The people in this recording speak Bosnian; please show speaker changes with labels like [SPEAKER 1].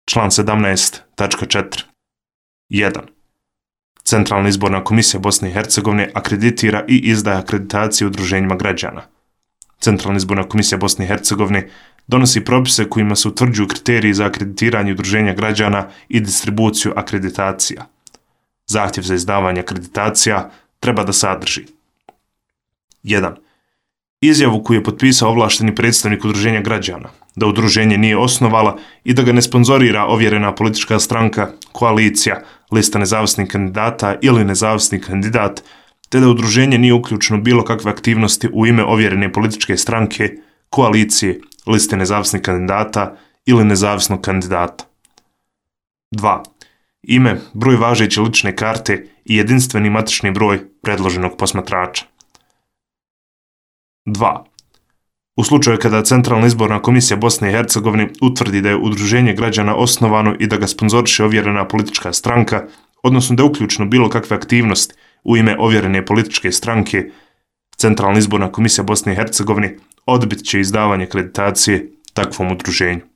[SPEAKER 1] Član 17.4. 1. Centralna izborna komisija Bosne i Hercegovine akreditira i izdaje akreditacije udruženjima građana. Centralna izborna komisija Bosne i Hercegovine donosi propise kojima se utvrđuju kriteriji za akreditiranje udruženja građana i distribuciju akreditacija. Zahtjev za izdavanje akreditacija treba da sadrži 1. Izjavu koju je potpisao ovlašteni predstavnik udruženja građana, da udruženje nije osnovala i da ga ne sponzorira ovjerena politička stranka, koalicija, lista nezavisnih kandidata ili nezavisni kandidat, te da udruženje nije uključeno bilo kakve aktivnosti u ime ovjerene političke stranke, koalicije, liste nezavisnih kandidata ili nezavisnog kandidata. 2. Ime, broj važeće lične karte i jedinstveni matični broj predloženog posmatrača. 2. U slučaju kada Centralna izborna komisija Bosne i Hercegovine utvrdi da je udruženje građana osnovano i da ga sponzoriše ovjerena politička stranka, odnosno da je uključeno bilo kakve aktivnosti u ime ovjerene političke stranke, Centralna izborna komisija Bosne i Hercegovine odbit će izdavanje akreditacije takvom udruženju.